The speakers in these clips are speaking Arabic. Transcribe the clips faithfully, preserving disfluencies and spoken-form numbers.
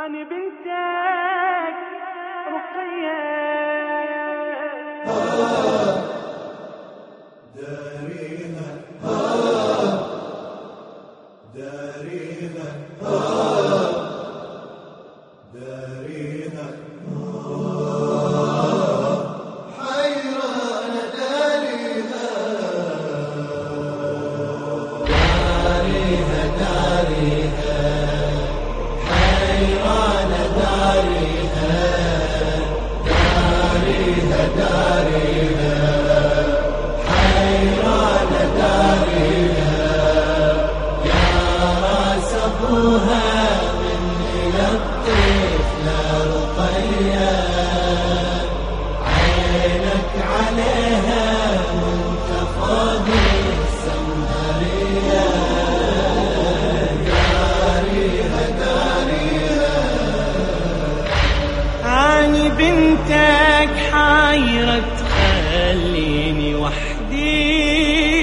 أنا بنتك رقية داريها داريها داريها حيرانة داريها داريها داريها حيرانة داريها داريها داريها حيرانة داريها يا راس ابوها من الى الطيف لا رقية عينك عليها وانت فوق السمهرية داريها داريها أنا بنتك حايرة تخليني وحدي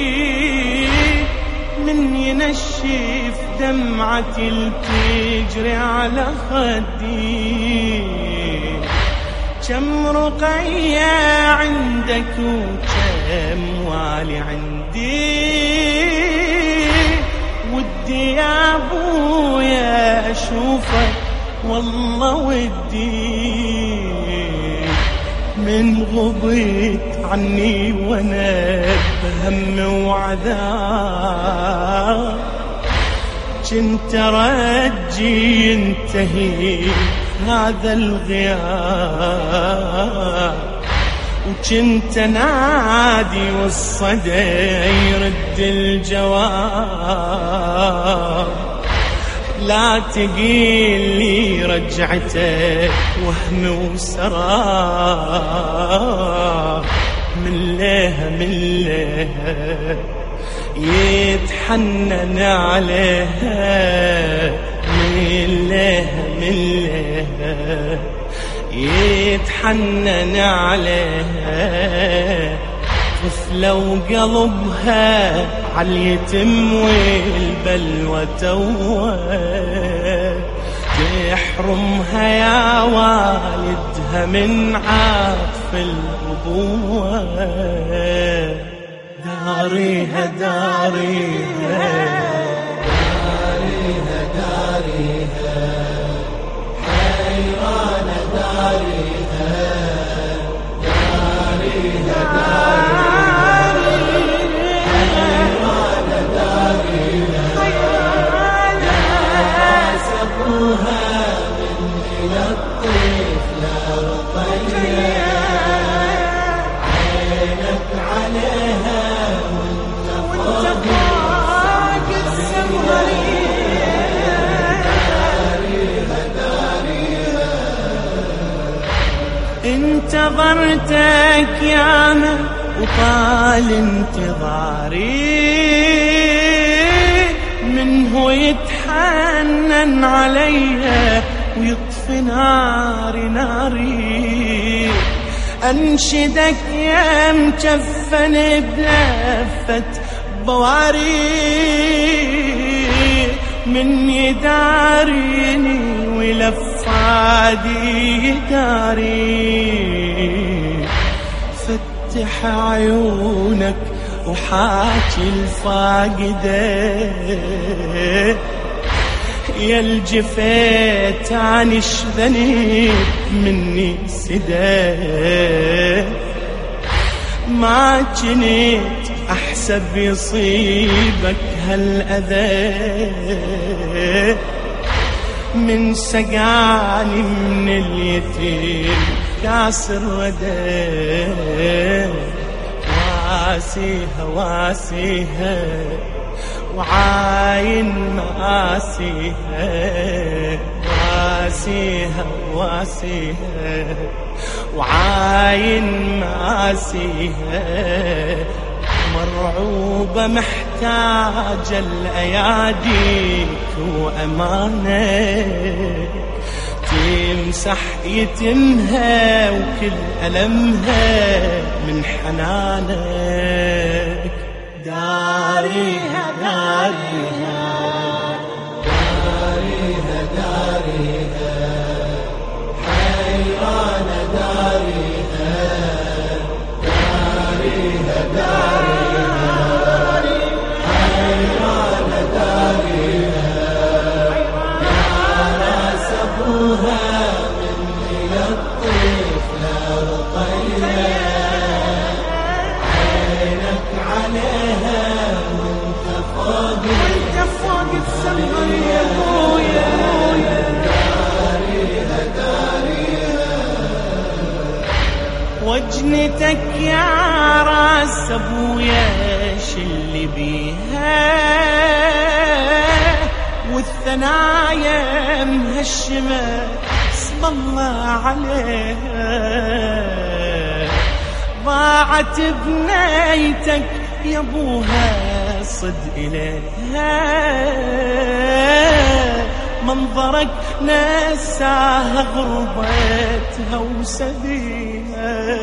من ينشف دمعتي اللي بتجري على خدي كم رقية عندك وكم والي عندي ودي يا ابويا اشوفك والله ودي من غبيت عني وانا بهم وعذاب كنت ارجي ينتهي هذا الغياب وكنت نادي والصدى يرد الجواب لا تقيل لي رجعتك وهم وسراب من لها من لها يتحنن عليها من لها من لها يتحنن عليها طفلة وقلبها عاليتم والبلوى توه تحرمها يا والدها من عطف الأبوة داريها داريها داريها داريها حيرانة داريها داريها داريها حيرانة داريها سبوها من إلى الطيف لا رقية عينك عليها وانت فوق السمهرية داريها داريها انتظرتك ياما وطال انتظاري منه يتحنن عليها ويطفي ناري ناري أنشدك يا مجفن بلفة بواري من يداريني ولفادي يداري فتح عيونك وحاكي الفاقدة يا الجفيت عن شذنب مني سدى ما كنت احسب يصيبك هالأذى من سقاني من اليتيم كاسر ردى واسيها واسيها وعاين مآسيها واسيها واسيها وعاين مآسيها مرعوبة محتاجة لأياديك وأمانك تمسح يتمها وكل ألمها من حنانك داريها داريها داريها داريها بيتك يا راس ابويا شلي بيها والثنايا مهشمة اسم الله عليها. ضاعت بنيتك يا ابوها صد إليها منظرك نساها غربتها وسبيها.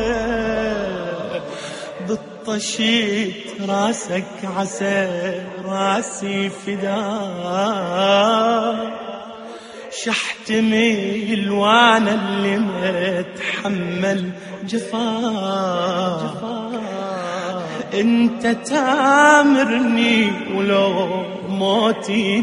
بالطشيت راسك عسى راسي فداك شحتمل وانا اللي متحمل جفاك. انت تامرني ولو موتي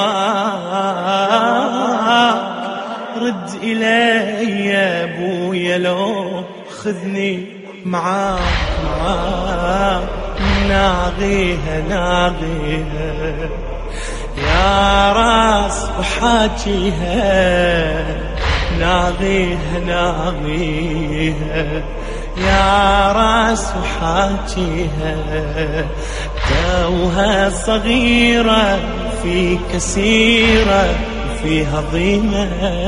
دواء رد إلي يا ابويا لو خذني معاك معاك ناغيها ناغيها يا راس وحاجيها ناغيها ناغيها يا راس وحاجيها. توها صغيرة في كسيرة فيها ضيمة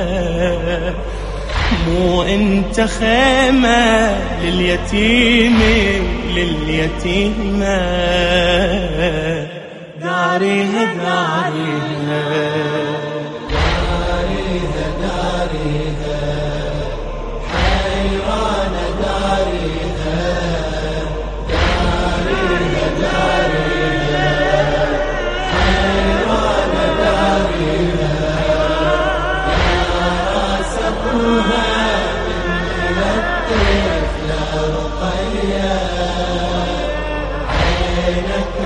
مو انت خيمة لليتيمة لليتيمة داريها داريها داريها داريها حيرانة داريها داريها داريها حيرانة داريها يا راس ابوها من الطفلة رقية عينك